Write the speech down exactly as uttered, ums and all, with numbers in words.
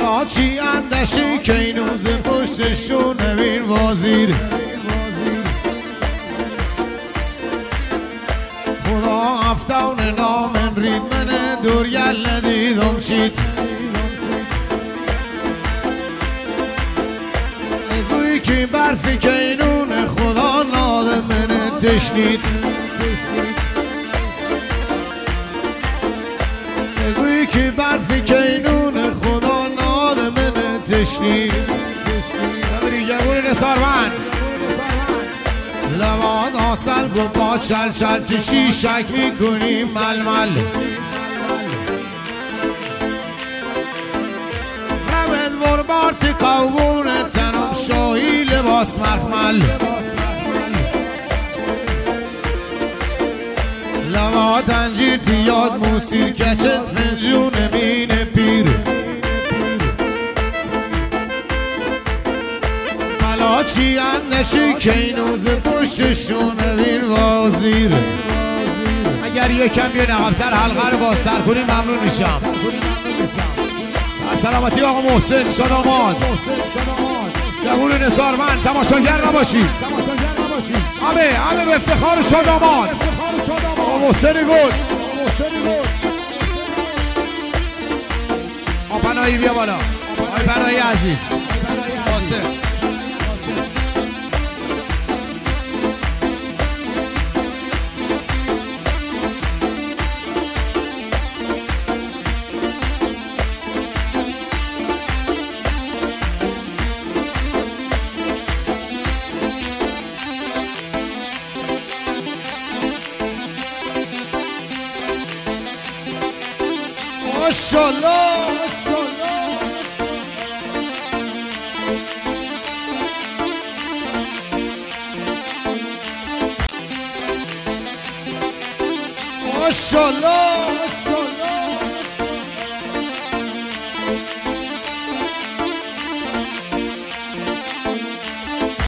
حالا چی اندشی که اینوز پشتشون نبین وزیر خدا افتون نامن رید من دور یل دیدم چیت گویی که برفی که اینون خدا ناده من تشنید گویی که برفی که اینون خدا ناده من تشنید بری جگون نصارمن لباد آسل گو با چل چل چه شیشک میکنی مل مل رمید بربار تکاون تنم شاهی لباس مخمل لباد انجیر تیاد موسیر کچت فنجون مین پیر حالا چی اندشی که اینوز پشتشون بین وزیر اگر یکم یه نقبتر حلقه رو بازتر کنیم ممنون میشم سلامتی آقا محسن شاداماد جهور نصارمند تماشاگر نباشید همه همه به افتخار شاداماد آقا محسن گل آقا پناهی بیا بالا آقا پناهی عزیز محسن ماشاءالله ماشاءالله